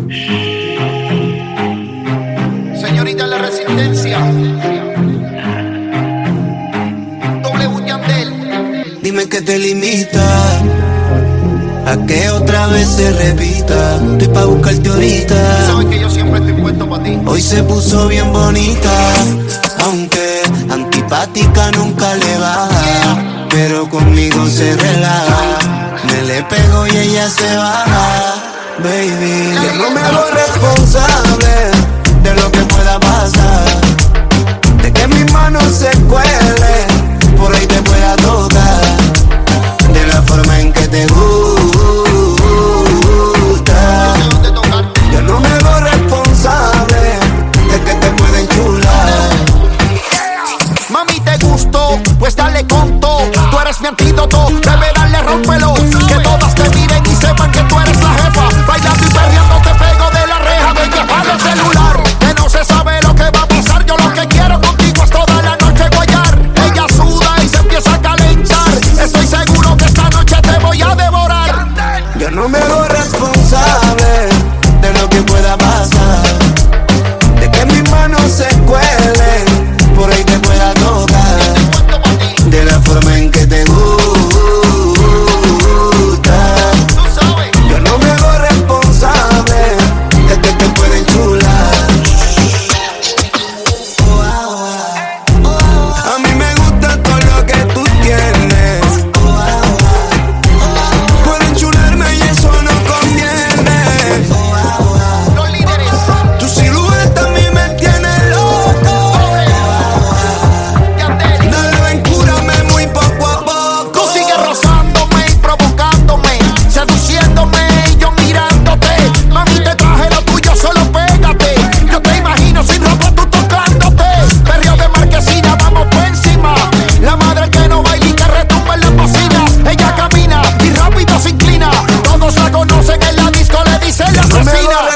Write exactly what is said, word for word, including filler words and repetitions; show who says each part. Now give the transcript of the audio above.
Speaker 1: Señorita La Resistencia, W Yandel.
Speaker 2: Dime qué te limita a que otra vez se repita. Estoy pa' buscarte ahorita.
Speaker 1: Sabes que yo siempre estoy puesto pa' ti.
Speaker 2: Hoy se puso bien bonita, aunque antipática nunca le baja, pero conmigo se relaja. Me le pego y ella se baja. Baby, yo no me hago responsable de lo que pueda pasar, de que mis manos se cuelen, por ahí te pueda tocar, de la forma en que te gusta. Yo no me hago responsable de que te pueda enchular.
Speaker 1: Mami, te gustó, pues dale conto. Tú eres mi antídoto, debe darle rómpelo. Que todas te miren y sepan que tú eres la jefa. Bailando y perreando te pego de la reja. Ven que apaga el celular, que no se sabe lo que va a pasar. Yo lo que quiero contigo es toda la noche guayar. Ella suda y se empieza a calentar. Estoy seguro que esta noche te voy a devorar.
Speaker 2: Yo no me hago responsable de lo que pueda pasar, de que mis manos se cuelen, por ahí te pueda tocar, de la forma en que te gusta. Yo no me hago responsable de que te pueda enchular. A mí me gusta todo lo que tú tienes. Puedo enchularme y eso no conviene.
Speaker 1: Los líderes,
Speaker 2: Tu silueta a mí me tiene loco.
Speaker 1: Yandel.
Speaker 2: Dale, ven, cúrame muy poco a poco.
Speaker 1: Tú sigues rozándome y provocándome, seduciéndome y yo mirándote. Mami, te traje lo tuyo, solo pégate. Yo te imagino sin ropa tú tocándote. Perreo de marquesina, vamos por encima. La madre que no baila y que retumba en las bocinas. Ella camina y rápido se inclina. Todos la conocen en la disco, le dicen la
Speaker 2: No me
Speaker 1: asesina.
Speaker 2: hago